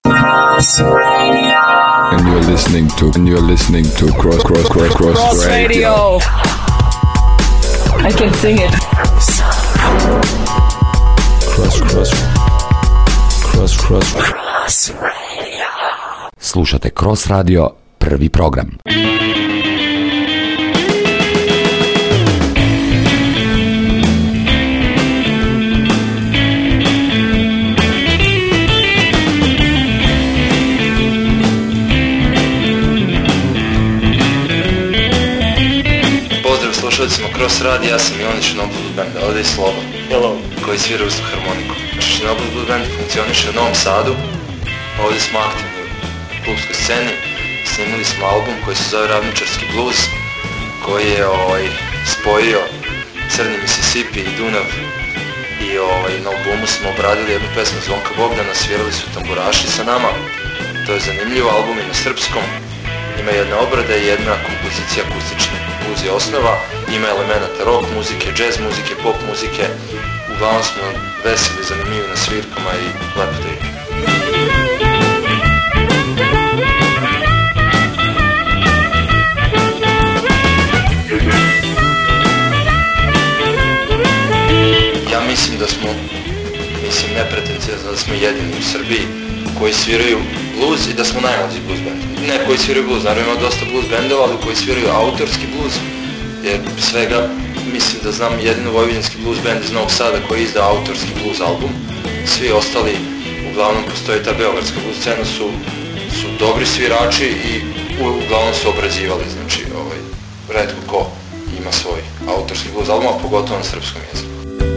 And you're listening to Cross Radio. I can sing it. Cross Radio. Slušate Cross Radio, prvi program. Slušalicima Cross Radio, ja sam Milan Shinobu Blues Band, ovdje je Slobo. Hello. Koji svira usnu harmoniku. Shinobu Blues Band funkcioniše u Novom Sadu, ovdje smo aktivni u klubskoj sceni. Snimili smo album koji se zove Ravničarski blues, koji je spojio Crni Mississippi i Dunav. I na albumu smo obradili jednu pesmu Zvonka Bogdana, svirali su tamburaši sa nama. To je zanimljivo, album je na srpskom. Ima jedna obrada i jedna kompozicija akustična. Blues je osnova, ima elemenata rock muzike, jazz muzike, pop muzike. Uglavnom smo veseli, zanimljivi na svirkama i lepo da ide. Ja mislim da smo, nepretenciozno da smo jedini u Srbiji koji sviraju blues i da smo najmlađi blues band. Ne koji sviraju blues, naravno ima dosta blues bandova, ali koji sviraju autorski blues, jer svega mislim da znam jedino vojvođanski blues band iz Novog Sada koji izda autorski blues album. Svi ostali, uglavnom postoji ta beogradska blues scena, su dobri svirači i uglavnom su obrađivali, znači retko ko ima svoj autorski blues album, a pogotovo na srpskom jeziku.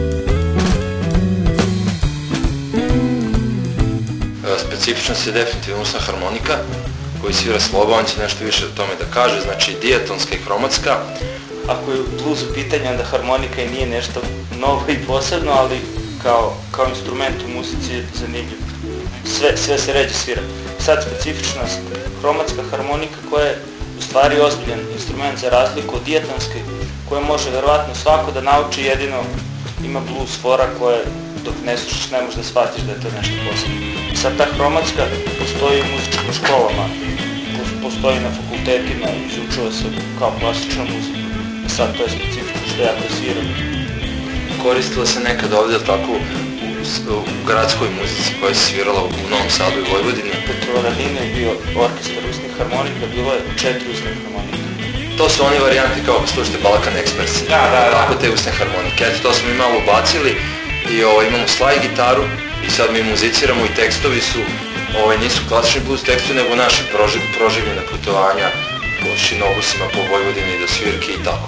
Specifičnost je definitivno usna harmonika koji svira Slobo, on će nešto više o tome da kaže, znači dijatonska i hromatska. Ako je blues u pitanju, onda harmonika i nije nešto novo i posebno, ali kao instrument u muzici je zanimljiv. Sve se ređe svira. Sad specifičnost, hromatska harmonika koja je u stvari ozbiljan instrument za razliku od dijatonske, koje može verovatno svako da nauči, jedino ima blues fora koje dok ne slušaš ne možeš da shvatiš da je to nešto posebno. Sad ta hromatska postoji u muzičkim školama, postoji na fakultetima, izučava se kao klasična muzika. Sad to je specifično što ja sviram. Koristila se nekad ovdje tako u gradskoj muzici koja je svirala u Novom Sadu i Vojvodini. Petrovaradina je bio orkestar usnih harmonika, bilo je 4 usne harmonike. To su oni varijanti kao slušajte Balkan Express. Da. Tako te usne harmonike. Eto, to smo mi malo ubacili i imamo slide gitaru i sad mi muziciramo i tekstovi su, nisu klasični blues tekstovi, nego naše proživljene putovanja po šinobusima, po Vojvodini do svirke i tako.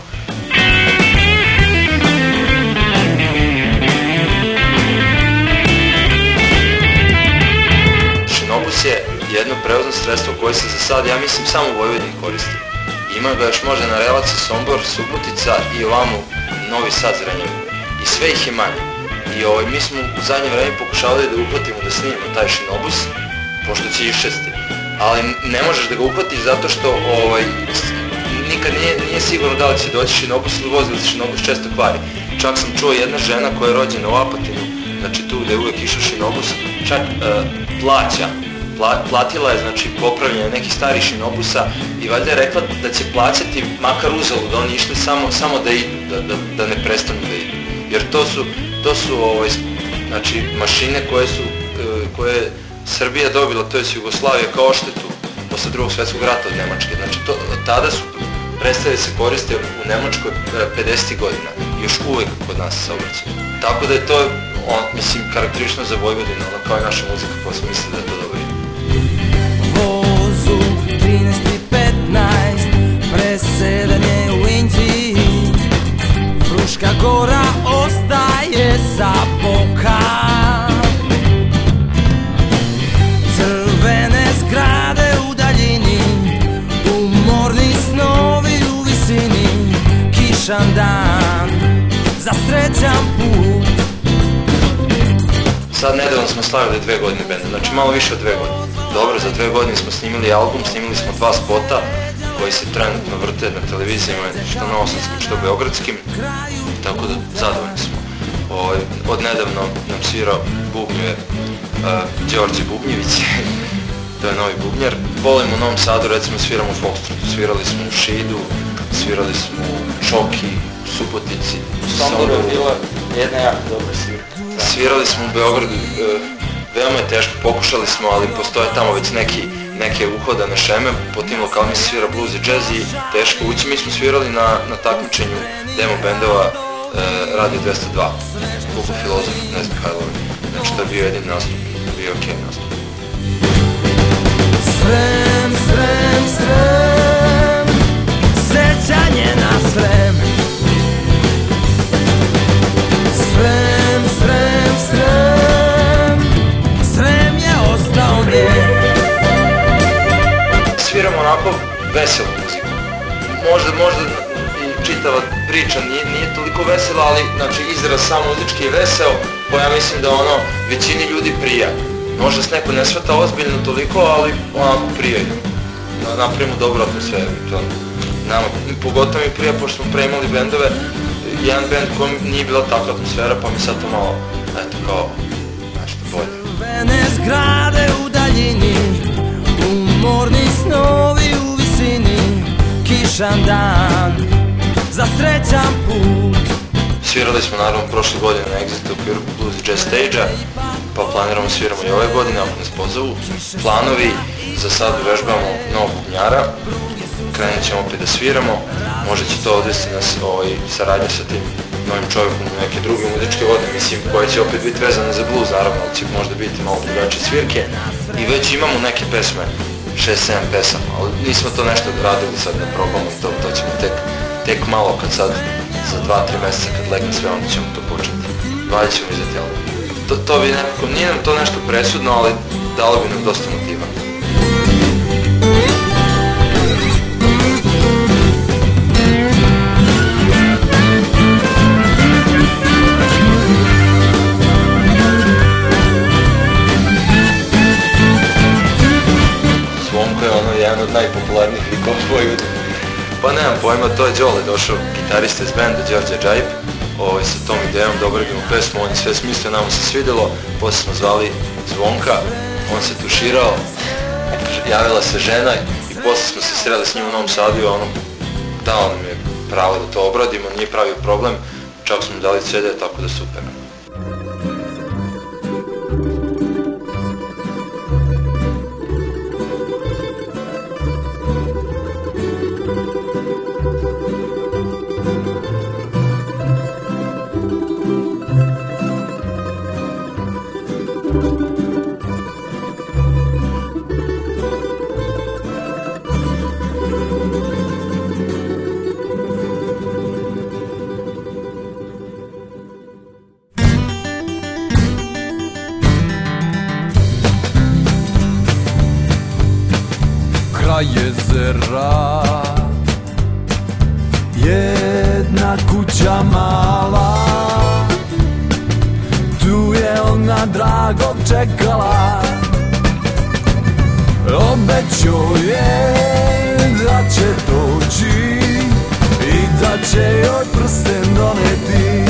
Šinobus je jedno prevozno sredstvo koje se za sad, ja mislim, samo u Vojvodini koristi. Ima ga još možda na relaciji Sombor, Subotica i ovamo Novi Sad, Zrenjanin. I sve ih je manje. I mi smo u zadnje vreme pokušavali da uhvatimo da snimimo taj šinobus, pošto će iščesti. Ali ne možeš da ga uhvatiš zato što nikad nije sigurno da li će doći šinobus ili vozili se šinobus često kvari. Čak sam čuo jedna žena koja je rođena u Apatinu, znači tu gde je uvek išao šinobus, čak platila je znači popravljanje nekih starih šinobusa i valjda je rekla da će plaćati makar uzalud, da oni išli samo da idu, da ne prestanu da idu. Jer to su znači mašine koje je Srbija dobila, to je Jugoslavija kao odštetu posle drugog svjetskog rata od Nemačke. Znači tada su prestali se koriste u Nemačkoj 50. godina, još uvek kod nas saobraćaju. Tako da je to, mislim, karakterično za Vojvodinu, kao i naša muzika, pa sam mislila da je to dobro ide. Vozu 13:15, presedanje u Inđiji, Fruška Gora ostaje za boka. Crvene zgrade u daljini, umorni snovi u visini, kišan dan za srećan put. Sad nedavno smo slavili 2 godine benda, znači malo više od 2 godine. Dobro, za 2 godine smo snimili album, snimili smo 2 spota koji se trenutno vrte na televizijama, što novosadskim, što beogradskim, tako da zadovoljni smo. Od nedavno nam svirao bubnjeve Đorđe Bubnjević, to je novi bubnjar. Volimo u Novom Sadu, recimo sviramo u Foxtrotu, svirali smo u Šidu, svirali smo u Čoki, u Subotici, u Somboru je bila jedna jako dobra svirka. Svirali smo u Beogradu, veoma je teško, pokušali smo, ali postoje tamo već neke uhodane šeme, po tim lokalima se svira blues i jazz i teško ući. Mi smo svirali na takmičenju demo bendova Radio 202, Klubu Filozof, Knez Mihajlovi. Znači to je bio jedin nastup, bio okej nastup. Srem, srem, srem, sećanje na srem. Srem, srem, srem, srem je ostao nje. Sviramo onako veselu muziku. Možda i čitava priča nije toliko vesela, ali znači izraz samo muzički je veseo, pa ja mislim da ono većini ljudi prija. Možda se neko ne shvata ozbiljno toliko, ali onako prijaju. Napravimo dobru atmosferu. Nama, pogotovo mi prija, pošto smo preimali bendove, jedan bend kojem nije bila takva atmosfera, pa mi sad to malo, eto, kao, nešto bolje. Crvene zgrade u daljini, umorni snovi u visini, kišan dan, za srećan put. Svirali smo naravno prošle godine na Exitu u okviru Blues i Jazz Stage-a, pa planiramo sviramo i ove godine ako nas pozovu. Planovi, za sad uvežbamo novog bubnjara, krenut ćemo opet da sviramo, možda će to odvesti nas saradnje sa tim novim čovjekom u neke druge muzičke vode, mislim, koje će opet biti vezane za blues naravno, ali će možda biti malo drugačije svirke. I već imamo neke pesme, 6-7 pesama, ali nismo to nešto radili sad da probamo i to ćemo tek malo kad sad, za 2-3 mjeseca kad legne sve, onda ćemo to početi. Valje ćemo izdati album. To bi nekako, nije nam to nešto presudno, ali dalo bi nam dosta motiva. Zvonko je jedan od najpopularnijih likova u Vojvodini. Pa nemam pojma, to je Đole došao, gitarista iz benda Đorđe Džajb, sa tom idejom da obradimo pesmu, on je sve smislio, nama se svidjelo, poslije smo zvali Zvonka, on se tuširao, javila se žena i poslije smo se sreli s njim u Novom Sadu i ono, dao nam je pravo da to obradimo, nije pravio problem, čak smo dali CD, tako da super. Jezera, jedna kuća mala, tu je ona dragog čekala. Obećao je da će doći i da će joj prsten doneti.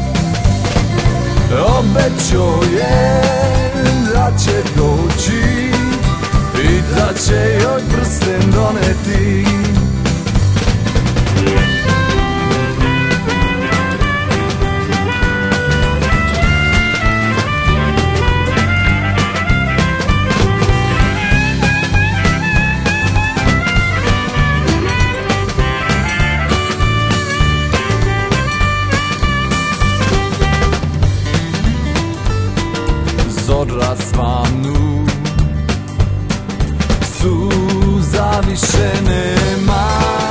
Obećao je da će doći i da će joj prsten doneti. Zora svanu, suza više nema,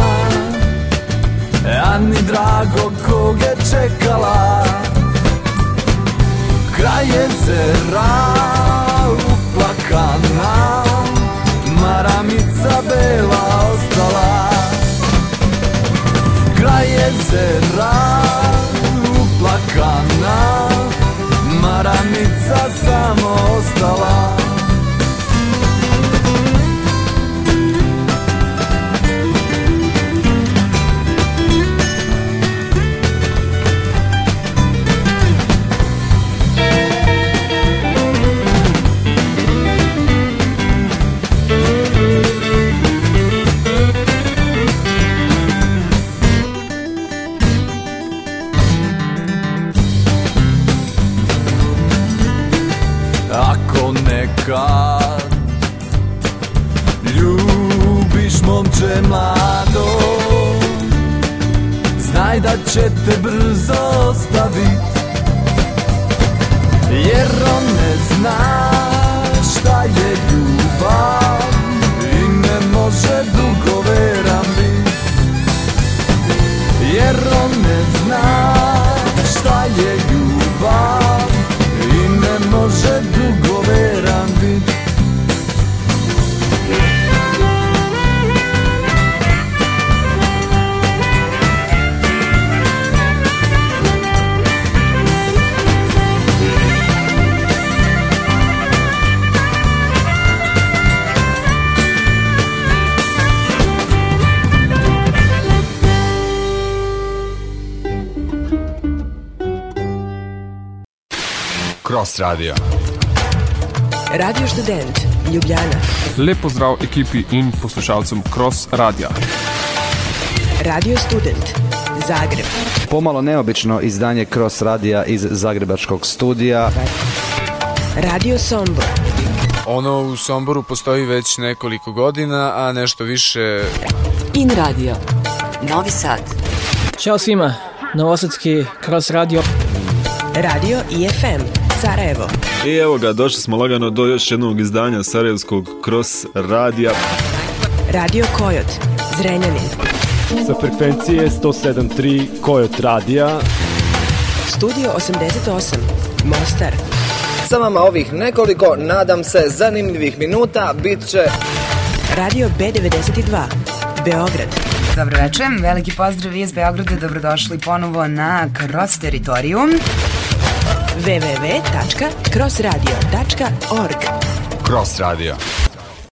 a ni drago kog je čekala. Kraj jezera uplakana, maramica bela ostala. Kraj jezera uplakana, maramica samo ostala. momče mlado, znaj da će te brzo ostavit, jer on ne zna šta je ljubav i ne može dugo veran bit, jer on ne zna šta je ljubav i ne može dugo veran bit. Cross Radio. Radio Študent, Ljubljana. Lep pozdrav ekipi in poslušalcem Cross Radia. Radio Student, Zagreb. Pomalo neobično izdanje Cross Radija iz zagrebačkog studija. Radio Sombor. Ono u Somboru postoji već nekoliko godina, a nešto više... In Radio. Novi Sad. Ćao svima, novosadski Cross Radio. Radio IFM, Sarajevo. I evo ga, došli smo lagano do još jednog izdanja sarajevskog Cross Radija. Radio Kojot, Zrenjanin. Sa frekvencije 107.3 Kojot Radija. Studio 88, Mostar. Sa vama ovih nekoliko, nadam se, zanimljivih minuta bit će... Radio B92, Beograd. Dobro večer, veliki pozdrav iz Beograda, dobrodošli ponovo na Cross Teritorijum. www.crossradio.org. Cross Radio.